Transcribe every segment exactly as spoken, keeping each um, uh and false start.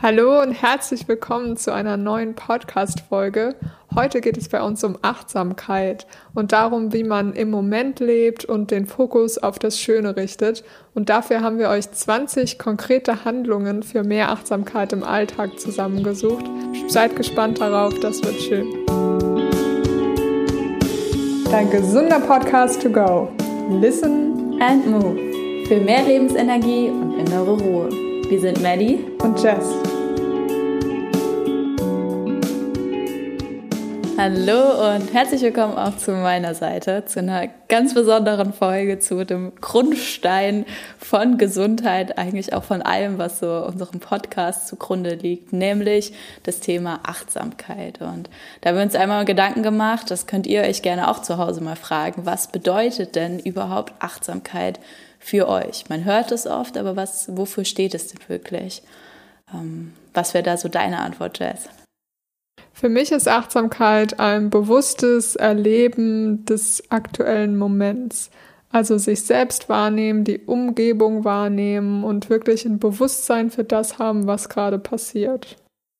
Hallo und herzlich willkommen zu einer neuen Podcast-Folge. Heute geht es bei uns um Achtsamkeit und darum, wie man im Moment lebt und den Fokus auf das Schöne richtet. Und dafür haben wir euch zwanzig konkrete Handlungen für mehr Achtsamkeit im Alltag zusammengesucht. Seid gespannt darauf, das wird schön. Dein gesunder Podcast to go. Listen and move. Für mehr Lebensenergie und innere Ruhe. Wir sind Maddie und Jess. Hallo und herzlich willkommen auch zu meiner Seite, zu einer ganz besonderen Folge, zu dem Grundstein von Gesundheit, eigentlich auch von allem, was so unserem Podcast zugrunde liegt, nämlich das Thema Achtsamkeit. Und da haben wir uns einmal Gedanken gemacht, das könnt ihr euch gerne auch zu Hause mal fragen, was bedeutet denn überhaupt Achtsamkeit für euch? Man hört es oft, aber was, wofür steht es denn wirklich? Ähm, was wäre da so deine Antwort, Jess? Für mich ist Achtsamkeit ein bewusstes Erleben des aktuellen Moments. Also sich selbst wahrnehmen, die Umgebung wahrnehmen und wirklich ein Bewusstsein für das haben, was gerade passiert.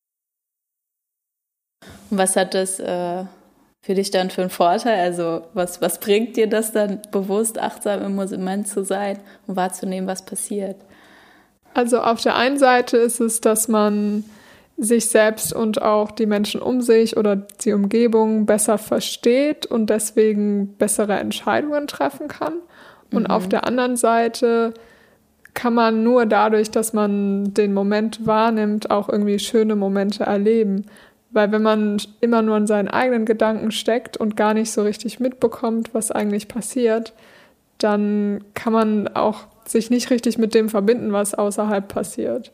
Und was hat das äh, für dich dann für einen Vorteil? Also was, was bringt dir das dann, bewusst achtsam im Moment zu sein und wahrzunehmen, was passiert? Also auf der einen Seite ist es, dass man sich selbst und auch die Menschen um sich oder die Umgebung besser versteht und deswegen bessere Entscheidungen treffen kann. Und mhm. auf der anderen Seite kann man nur dadurch, dass man den Moment wahrnimmt, auch irgendwie schöne Momente erleben. Weil wenn man immer nur in seinen eigenen Gedanken steckt und gar nicht so richtig mitbekommt, was eigentlich passiert, dann kann man auch sich nicht richtig mit dem verbinden, was außerhalb passiert.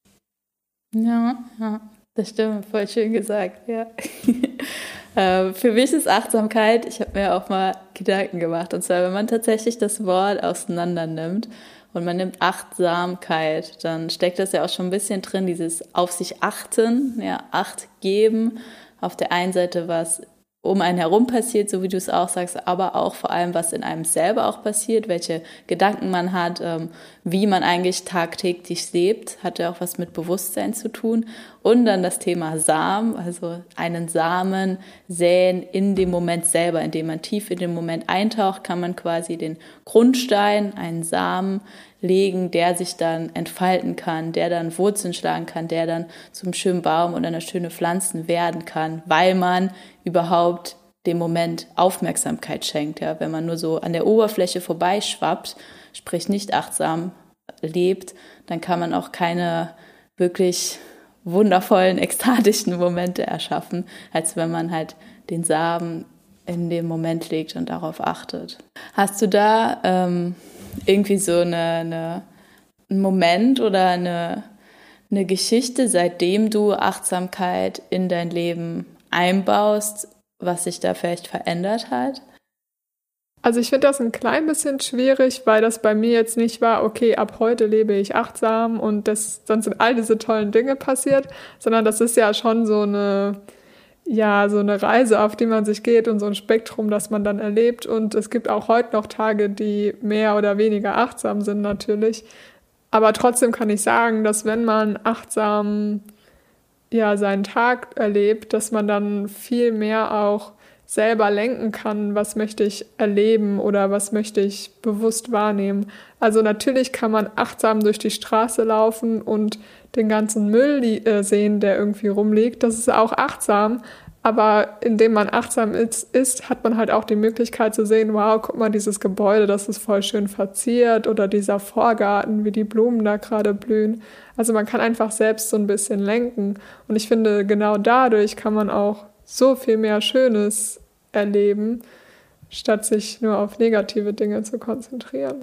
Ja, ja, das stimmt, voll schön gesagt, ja. äh, für mich ist Achtsamkeit, ich habe mir auch mal Gedanken gemacht, und zwar, wenn man tatsächlich das Wort auseinander nimmt und man nimmt Achtsamkeit, dann steckt das ja auch schon ein bisschen drin, dieses auf sich achten, ja, Acht geben, auf der einen Seite, was um einen herum passiert, so wie du es auch sagst, aber auch vor allem, was in einem selber auch passiert, welche Gedanken man hat, ähm, wie man eigentlich tagtäglich lebt, hat ja auch was mit Bewusstsein zu tun. Und dann das Thema Samen, also einen Samen säen in dem Moment selber, indem man tief in den Moment eintaucht, kann man quasi den Grundstein, einen Samen legen, der sich dann entfalten kann, der dann Wurzeln schlagen kann, der dann zum schönen Baum oder einer schönen Pflanze werden kann, weil man überhaupt dem Moment Aufmerksamkeit schenkt. Ja? Wenn man nur so an der Oberfläche vorbeischwappt, sprich nicht achtsam lebt, dann kann man auch keine wirklich wundervollen, ekstatischen Momente erschaffen, als wenn man halt den Samen in dem Moment legt und darauf achtet. Hast du da ähm, irgendwie so eine, eine, einen Moment oder eine, eine Geschichte, seitdem du Achtsamkeit in dein Leben einbaust, was sich da vielleicht verändert hat? Also ich finde das ein klein bisschen schwierig, weil das bei mir jetzt nicht war, okay, ab heute lebe ich achtsam und das, dann sind all diese tollen Dinge passiert, sondern das ist ja schon so eine, ja, so eine Reise, auf die man sich geht und so ein Spektrum, das man dann erlebt. Und es gibt auch heute noch Tage, die mehr oder weniger achtsam sind natürlich. Aber trotzdem kann ich sagen, dass wenn man achtsam ja, seinen Tag erlebt, dass man dann viel mehr auch selber lenken kann, was möchte ich erleben oder was möchte ich bewusst wahrnehmen. Also natürlich kann man achtsam durch die Straße laufen und den ganzen Müll äh, sehen, der irgendwie rumliegt. Das ist auch achtsam, aber indem man achtsam ist, ist, hat man halt auch die Möglichkeit zu sehen, wow, guck mal, dieses Gebäude, das ist voll schön verziert oder dieser Vorgarten, wie die Blumen da gerade blühen. Also man kann einfach selbst so ein bisschen lenken und ich finde, genau dadurch kann man auch so viel mehr Schönes erleben, statt sich nur auf negative Dinge zu konzentrieren.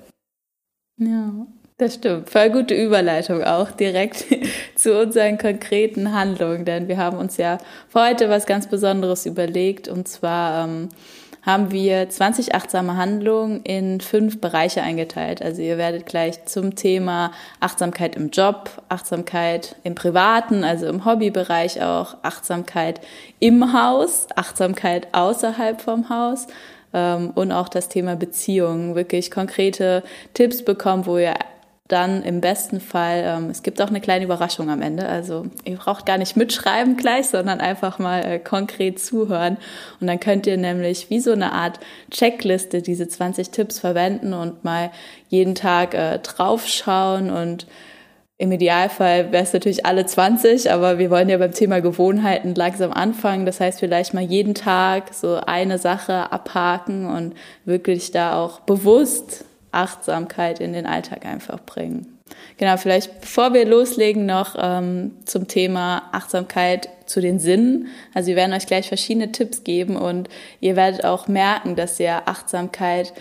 Ja, das stimmt. Voll gute Überleitung auch direkt zu unseren konkreten Handlungen, denn wir haben uns ja für heute was ganz Besonderes überlegt, und zwar ähm, haben wir zwanzig achtsame Handlungen in fünf Bereiche eingeteilt. Also ihr werdet gleich zum Thema Achtsamkeit im Job, Achtsamkeit im Privaten, also im Hobbybereich auch, Achtsamkeit im Haus, Achtsamkeit außerhalb vom Haus ähm, und auch das Thema Beziehungen, wirklich konkrete Tipps bekommen, wo ihr dann im besten Fall, ähm, es gibt auch eine kleine Überraschung am Ende, also ihr braucht gar nicht mitschreiben gleich, sondern einfach mal äh, konkret zuhören und dann könnt ihr nämlich wie so eine Art Checkliste diese zwanzig Tipps verwenden und mal jeden Tag äh, draufschauen und im Idealfall wäre es natürlich alle zwanzig, aber wir wollen ja beim Thema Gewohnheiten langsam anfangen. Das heißt, vielleicht mal jeden Tag so eine Sache abhaken und wirklich da auch bewusst Achtsamkeit in den Alltag einfach bringen. Genau, vielleicht bevor wir loslegen noch ähm, zum Thema Achtsamkeit zu den Sinnen. Also wir werden euch gleich verschiedene Tipps geben und ihr werdet auch merken, dass ihr Achtsamkeit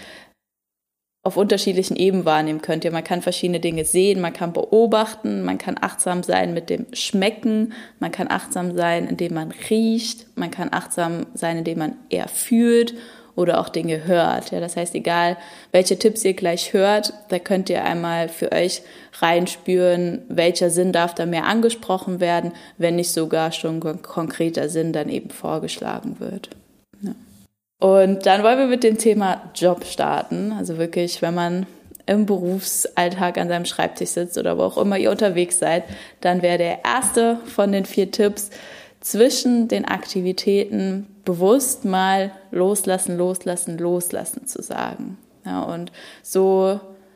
auf unterschiedlichen Ebenen wahrnehmen könnt. Ja, man kann verschiedene Dinge sehen, man kann beobachten, man kann achtsam sein mit dem Schmecken, man kann achtsam sein, indem man riecht, man kann achtsam sein, indem man eher fühlt oder auch Dinge hört. Ja, das heißt, egal welche Tipps ihr gleich hört, da könnt ihr einmal für euch reinspüren, welcher Sinn darf da mehr angesprochen werden, wenn nicht sogar schon ein konkreter Sinn dann eben vorgeschlagen wird. Ja. Und dann wollen wir mit dem Thema Job starten. Also wirklich, wenn man im Berufsalltag an seinem Schreibtisch sitzt oder wo auch immer ihr unterwegs seid, dann wäre der erste von den vier Tipps, zwischen den Aktivitäten bewusst mal loslassen, loslassen, loslassen zu sagen. Ja, und so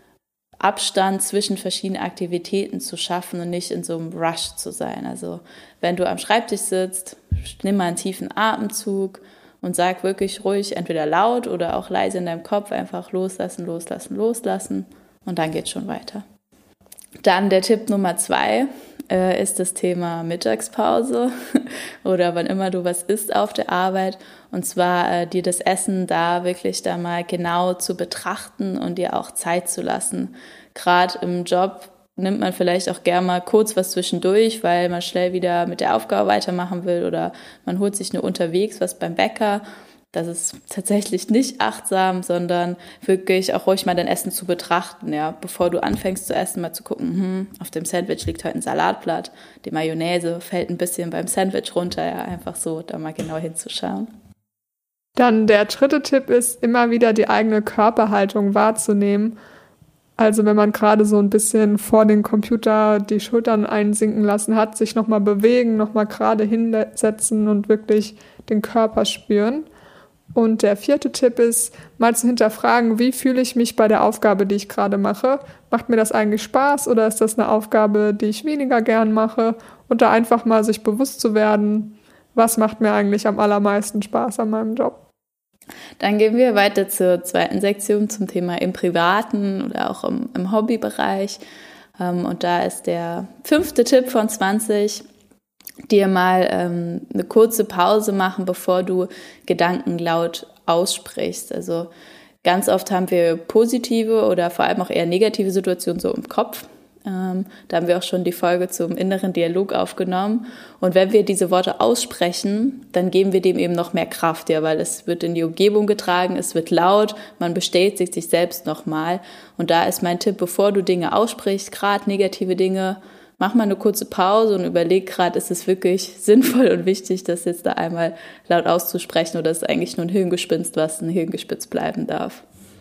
Abstand zwischen verschiedenen Aktivitäten zu schaffen und nicht in so einem Rush zu sein. Also wenn du am Schreibtisch sitzt, nimm mal einen tiefen Atemzug und sag wirklich ruhig, entweder laut oder auch leise in deinem Kopf, einfach loslassen, loslassen, loslassen und dann geht's schon weiter. Dann der Tipp Nummer zwei äh, ist das Thema Mittagspause oder wann immer du was isst auf der Arbeit und zwar äh, dir das Essen da wirklich da mal genau zu betrachten und dir auch Zeit zu lassen. Gerade im Job nimmt man vielleicht auch gerne mal kurz was zwischendurch, weil man schnell wieder mit der Aufgabe weitermachen will oder man holt sich nur unterwegs was beim Bäcker. Das ist tatsächlich nicht achtsam, sondern wirklich auch ruhig mal dein Essen zu betrachten, ja, bevor du anfängst zu essen, mal zu gucken, hm, auf dem Sandwich liegt heute ein Salatblatt, die Mayonnaise fällt ein bisschen beim Sandwich runter, ja, einfach so, da mal genau hinzuschauen. Dann der dritte Tipp ist, immer wieder die eigene Körperhaltung wahrzunehmen. Also wenn man gerade so ein bisschen vor den Computer die Schultern einsinken lassen hat, sich nochmal bewegen, nochmal gerade hinsetzen und wirklich den Körper spüren. Und der vierte Tipp ist, mal zu hinterfragen, wie fühle ich mich bei der Aufgabe, die ich gerade mache? Macht mir das eigentlich Spaß oder ist das eine Aufgabe, die ich weniger gern mache? Und da einfach mal sich bewusst zu werden, was macht mir eigentlich am allermeisten Spaß an meinem Job? Dann gehen wir weiter zur zweiten Sektion zum Thema im Privaten oder auch im, im Hobbybereich. Und da ist der fünfte Tipp von zwanzig, dir mal ähm, eine kurze Pause machen, bevor du Gedanken laut aussprichst. Also ganz oft haben wir positive oder vor allem auch eher negative Situationen so im Kopf. Ähm, da haben wir auch schon die Folge zum inneren Dialog aufgenommen. Und wenn wir diese Worte aussprechen, dann geben wir dem eben noch mehr Kraft, ja, weil es wird in die Umgebung getragen, es wird laut, man bestätigt sich selbst nochmal. Und da ist mein Tipp, bevor du Dinge aussprichst, gerade negative Dinge, mach mal eine kurze Pause und überleg gerade, ist es wirklich sinnvoll und wichtig, das jetzt da einmal laut auszusprechen oder ist es eigentlich nur ein Hirngespinst, was ein Hirngespinst bleiben darf.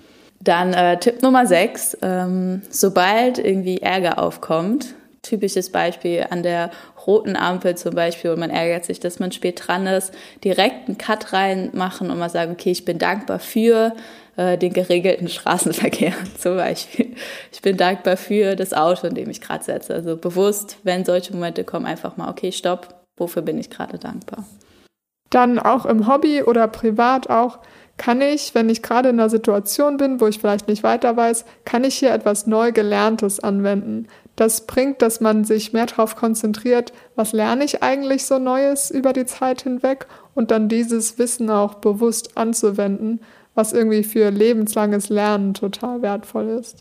Dann äh, Tipp Nummer sechs, ähm, sobald irgendwie Ärger aufkommt, typisches Beispiel an der roten Ampel zum Beispiel und man ärgert sich, dass man spät dran ist, direkt einen Cut reinmachen und mal sagen, okay, ich bin dankbar für äh, den geregelten Straßenverkehr zum Beispiel. Ich bin dankbar für das Auto, in dem ich gerade sitze. Also bewusst, wenn solche Momente kommen, einfach mal, okay, stopp, wofür bin ich gerade dankbar? Dann auch im Hobby oder privat auch, kann ich, wenn ich gerade in einer Situation bin, wo ich vielleicht nicht weiter weiß, kann ich hier etwas neu Gelerntes anwenden. Das bringt, dass man sich mehr darauf konzentriert, was lerne ich eigentlich so Neues über die Zeit hinweg und dann dieses Wissen auch bewusst anzuwenden, was irgendwie für lebenslanges Lernen total wertvoll ist.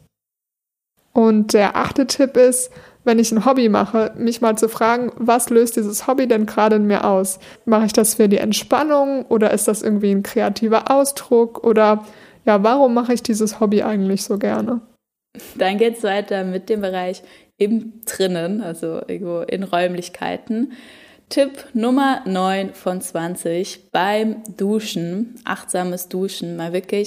Und der achte Tipp ist, wenn ich ein Hobby mache, mich mal zu fragen, was löst dieses Hobby denn gerade in mir aus? Mache ich das für die Entspannung oder ist das irgendwie ein kreativer Ausdruck oder ja, warum mache ich dieses Hobby eigentlich so gerne? Dann geht's weiter mit dem Bereich im Drinnen, also irgendwo in Räumlichkeiten. Tipp Nummer neun von zwanzig beim Duschen, achtsames Duschen, mal wirklich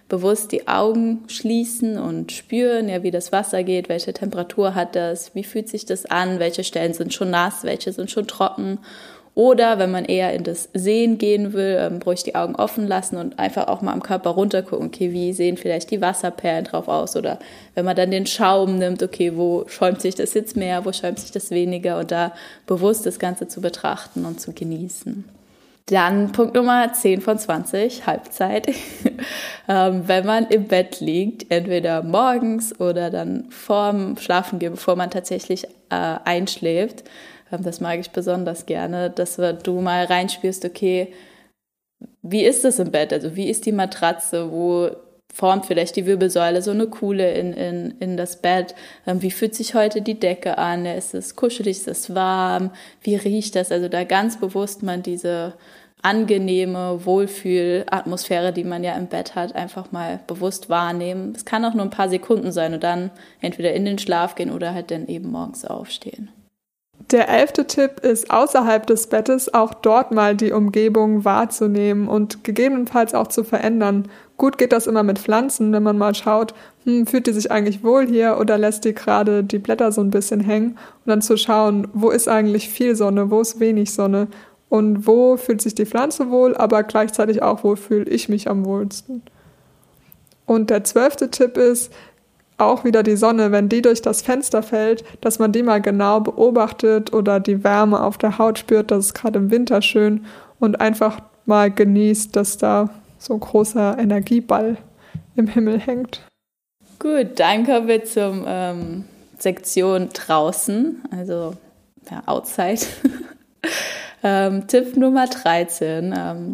bewusst die Augen schließen und spüren, ja, wie das Wasser geht, welche Temperatur hat das, wie fühlt sich das an, welche Stellen sind schon nass, welche sind schon trocken. Oder wenn man eher in das Sehen gehen will, ähm, ruhig die Augen offen lassen und einfach auch mal am Körper runter gucken, okay, wie sehen vielleicht die Wasserperlen drauf aus? Oder wenn man dann den Schaum nimmt, okay, wo schäumt sich das jetzt mehr, wo schäumt sich das weniger? Und da bewusst das Ganze zu betrachten und zu genießen. Dann Punkt Nummer zehn von zwanzig, Halbzeit. ähm, wenn man im Bett liegt, entweder morgens oder dann vorm Schlafengehen, bevor man tatsächlich äh, einschläft, das mag ich besonders gerne, dass du mal reinspürst, okay, wie ist das im Bett? Also wie ist die Matratze? Wo formt vielleicht die Wirbelsäule so eine Kuhle in, in, in das Bett? Wie fühlt sich heute die Decke an? Ist es kuschelig? Ist es warm? Wie riecht das? Also da ganz bewusst man diese angenehme Wohlfühlatmosphäre, die man ja im Bett hat, einfach mal bewusst wahrnehmen. Es kann auch nur ein paar Sekunden sein und dann entweder in den Schlaf gehen oder halt dann eben morgens aufstehen. Der elfte Tipp ist, außerhalb des Bettes auch dort mal die Umgebung wahrzunehmen und gegebenenfalls auch zu verändern. Gut geht das immer mit Pflanzen, wenn man mal schaut, hm, fühlt die sich eigentlich wohl hier oder lässt die gerade die Blätter so ein bisschen hängen und dann zu schauen, wo ist eigentlich viel Sonne, wo ist wenig Sonne und wo fühlt sich die Pflanze wohl, aber gleichzeitig auch, wo fühle ich mich am wohlsten. Und der zwölfte Tipp ist, auch wieder die Sonne, wenn die durch das Fenster fällt, dass man die mal genau beobachtet oder die Wärme auf der Haut spürt, das ist gerade im Winter schön und einfach mal genießt, dass da so ein großer Energieball im Himmel hängt. Gut, dann kommen wir zum ähm, Sektion draußen, also ja, outside. ähm, Tipp Nummer dreizehn, ähm,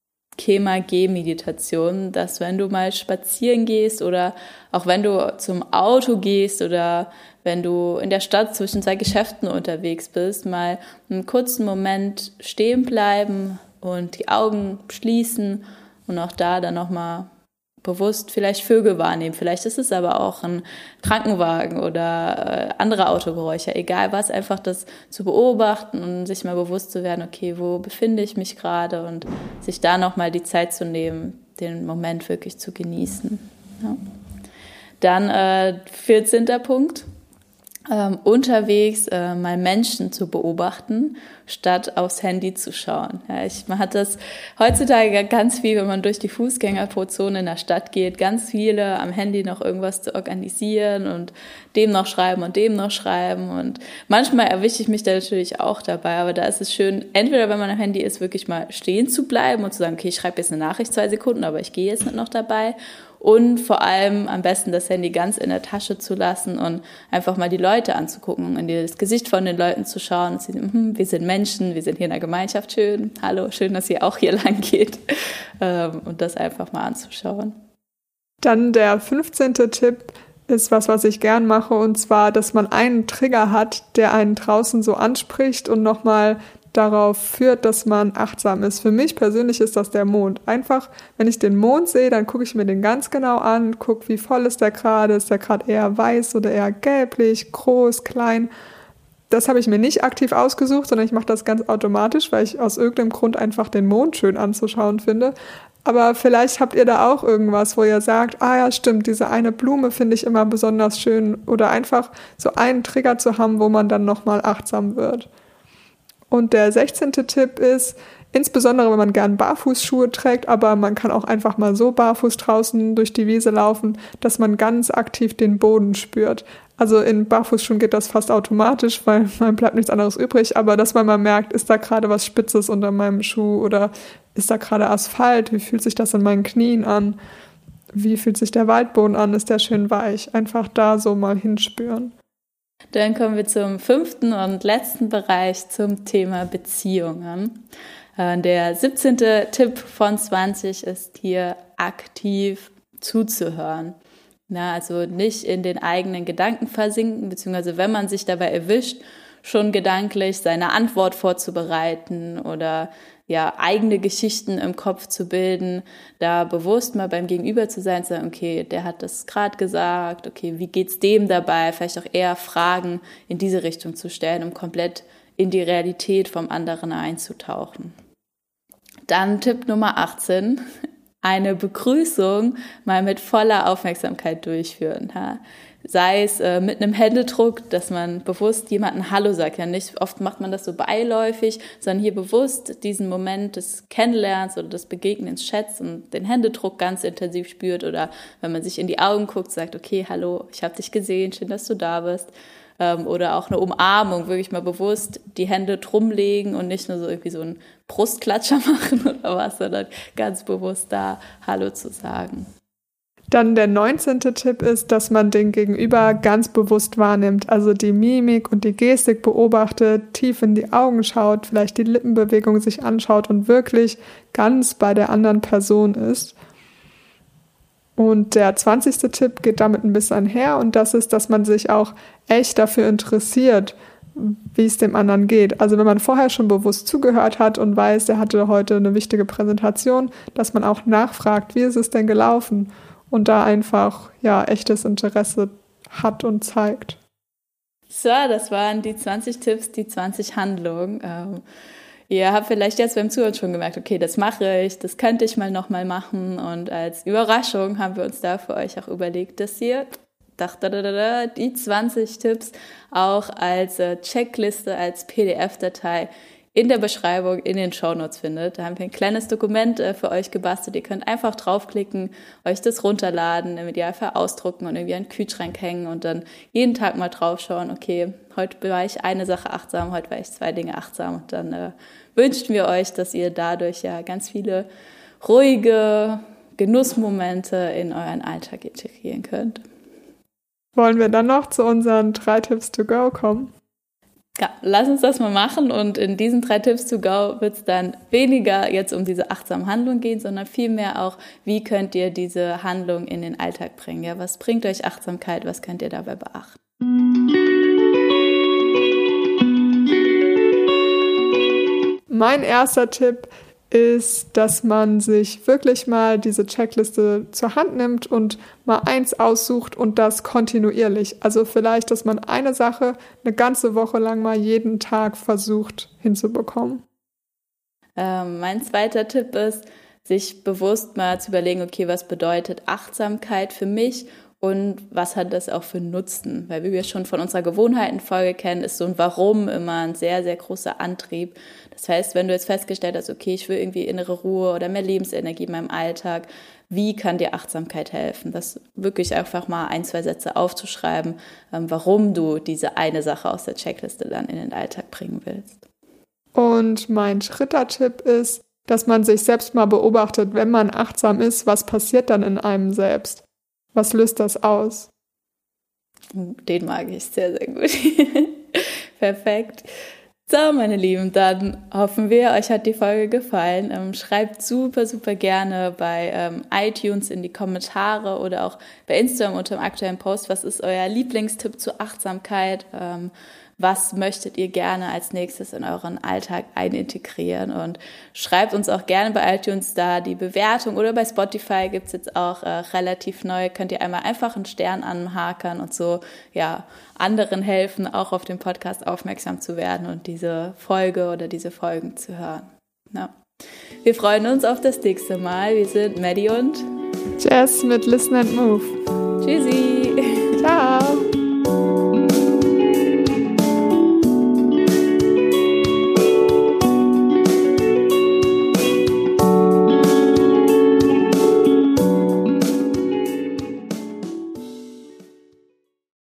Kema-G-Meditation, dass wenn du mal spazieren gehst oder auch wenn du zum Auto gehst oder wenn du in der Stadt zwischen zwei Geschäften unterwegs bist, mal einen kurzen Moment stehen bleiben und die Augen schließen und auch da dann nochmal bewusst vielleicht Vögel wahrnehmen. Vielleicht ist es aber auch ein Krankenwagen oder äh, andere Autogeräusche, egal was, einfach das zu beobachten und sich mal bewusst zu werden, okay, wo befinde ich mich gerade und sich da nochmal die Zeit zu nehmen, den Moment wirklich zu genießen. Ja. Dann äh, vierzehnter Punkt. Ähm, unterwegs äh, mal Menschen zu beobachten, statt aufs Handy zu schauen. Ja, ich, man hat das heutzutage ganz viel, wenn man durch die Fußgängerzone in der Stadt geht, ganz viele am Handy noch irgendwas zu organisieren und dem noch schreiben und dem noch schreiben und manchmal erwische ich mich da natürlich auch dabei, aber da ist es schön, entweder wenn man am Handy ist, wirklich mal stehen zu bleiben und zu sagen, okay, ich schreibe jetzt eine Nachricht, zwei Sekunden, aber ich gehe jetzt nicht noch dabei. Und vor allem am besten das Handy ganz in der Tasche zu lassen und einfach mal die Leute anzugucken, in das Gesicht von den Leuten zu schauen und zu sagen, hm, wir sind Menschen, wir sind hier in der Gemeinschaft, schön, hallo, schön, dass ihr auch hier lang geht und das einfach mal anzuschauen. Dann der fünfzehnte Tipp ist was, was ich gern mache und zwar, dass man einen Trigger hat, der einen draußen so anspricht und nochmal darauf führt, dass man achtsam ist. Für mich persönlich ist das der Mond. Einfach, wenn ich den Mond sehe, dann gucke ich mir den ganz genau an, gucke, wie voll ist der gerade, ist der gerade eher weiß oder eher gelblich, groß, klein. Das habe ich mir nicht aktiv ausgesucht, sondern ich mache das ganz automatisch, weil ich aus irgendeinem Grund einfach den Mond schön anzuschauen finde. Aber vielleicht habt ihr da auch irgendwas, wo ihr sagt, ah ja, stimmt, diese eine Blume finde ich immer besonders schön. Oder einfach so einen Trigger zu haben, wo man dann nochmal achtsam wird. Und der sechzehnte Tipp ist, insbesondere wenn man gern Barfußschuhe trägt, aber man kann auch einfach mal so barfuß draußen durch die Wiese laufen, dass man ganz aktiv den Boden spürt. Also in Barfußschuhen geht das fast automatisch, weil man bleibt nichts anderes übrig, aber dass man mal merkt, ist da gerade was Spitzes unter meinem Schuh oder ist da gerade Asphalt, wie fühlt sich das in meinen Knien an, wie fühlt sich der Waldboden an, ist der schön weich, einfach da so mal hinspüren. Dann kommen wir zum fünften und letzten Bereich, zum Thema Beziehungen. Der siebzehnte Tipp von zwanzig ist hier aktiv zuzuhören. Na, also nicht in den eigenen Gedanken versinken, beziehungsweise wenn man sich dabei erwischt, schon gedanklich seine Antwort vorzubereiten oder ja, eigene Geschichten im Kopf zu bilden, da bewusst mal beim Gegenüber zu sein, zu sagen, okay, der hat das gerade gesagt, okay, wie geht's dem dabei? Vielleicht auch eher Fragen in diese Richtung zu stellen, um komplett in die Realität vom anderen einzutauchen. Dann Tipp Nummer achtzehn, eine Begrüßung mal mit voller Aufmerksamkeit durchführen. Ja? Sei es äh, mit einem Händedruck, dass man bewusst jemandem Hallo sagt. Ja, nicht oft macht man das so beiläufig, sondern hier bewusst diesen Moment des Kennenlernens oder des Begegnens schätzt und den Händedruck ganz intensiv spürt. Oder wenn man sich in die Augen guckt, sagt, okay, hallo, ich habe dich gesehen, schön, dass du da bist. Ähm, oder auch eine Umarmung, wirklich mal bewusst die Hände drum legen und nicht nur so irgendwie so einen Brustklatscher machen oder was, sondern ganz bewusst da Hallo zu sagen. Dann der neunzehnte Tipp ist, dass man den Gegenüber ganz bewusst wahrnimmt, also die Mimik und die Gestik beobachtet, tief in die Augen schaut, vielleicht die Lippenbewegung sich anschaut und wirklich ganz bei der anderen Person ist. Und der zwanzigste Tipp geht damit ein bisschen einher und das ist, dass man sich auch echt dafür interessiert, wie es dem anderen geht. Also wenn man vorher schon bewusst zugehört hat und weiß, der hatte heute eine wichtige Präsentation, dass man auch nachfragt, wie ist es denn gelaufen? Und da einfach, ja, echtes Interesse hat und zeigt. So, das waren die zwanzig Tipps, die zwanzig Handlungen. Ähm, ihr habt vielleicht jetzt beim Zuhören schon gemerkt, okay, das mache ich, das könnte ich mal nochmal machen. Und als Überraschung haben wir uns da für euch auch überlegt, dass ihr die zwanzig Tipps auch als Checkliste, als P D F-Datei in der Beschreibung, in den Shownotes findet. Da haben wir ein kleines Dokument äh, für euch gebastelt. Ihr könnt einfach draufklicken, euch das runterladen, im Idealfall ausdrucken und irgendwie an den Kühlschrank hängen und dann jeden Tag mal draufschauen, okay, heute war ich eine Sache achtsam, heute war ich zwei Dinge achtsam. Und dann äh, wünschen wir euch, dass ihr dadurch ja ganz viele ruhige Genussmomente in euren Alltag integrieren könnt. Wollen wir dann noch zu unseren drei Tipps to go kommen? Ja, lass uns das mal machen und in diesen drei Tipps to go wird es dann weniger jetzt um diese achtsame Handlung gehen, sondern vielmehr auch, wie könnt ihr diese Handlung in den Alltag bringen? Ja, was bringt euch Achtsamkeit? Was könnt ihr dabei beachten? Mein erster Tipp ist, dass man sich wirklich mal diese Checkliste zur Hand nimmt und mal eins aussucht und das kontinuierlich. Also vielleicht, dass man eine Sache eine ganze Woche lang mal jeden Tag versucht hinzubekommen. Ähm, mein zweiter Tipp ist, sich bewusst mal zu überlegen, okay, was bedeutet Achtsamkeit für mich? Und was hat das auch für Nutzen? Weil wie wir schon von unserer Gewohnheitenfolge kennen, ist so ein Warum immer ein sehr, sehr großer Antrieb. Das heißt, wenn du jetzt festgestellt hast, okay, ich will irgendwie innere Ruhe oder mehr Lebensenergie in meinem Alltag, wie kann dir Achtsamkeit helfen? Das wirklich einfach mal ein, zwei Sätze aufzuschreiben, warum du diese eine Sache aus der Checkliste dann in den Alltag bringen willst. Und mein dritter Tipp ist, dass man sich selbst mal beobachtet, wenn man achtsam ist, was passiert dann in einem selbst? Was löst das aus? Den mag ich sehr, sehr gut. Perfekt. So, meine Lieben, dann hoffen wir, euch hat die Folge gefallen. Ähm, schreibt super, super gerne bei ähm, iTunes in die Kommentare oder auch bei Instagram unter dem aktuellen Post, was ist euer Lieblingstipp zur Achtsamkeit? Ähm, was möchtet ihr gerne als nächstes in euren Alltag einintegrieren? Und schreibt uns auch gerne bei iTunes da die Bewertung oder bei Spotify gibt's jetzt auch äh, relativ neu. Könnt ihr einmal einfach einen Stern anhakern und so ja anderen helfen, auch auf den Podcast aufmerksam zu werden und diese Folge oder diese Folgen zu hören. Ja. Wir freuen uns auf das nächste Mal. Wir sind Maddie und Jess mit Listen and Move. Tschüssi!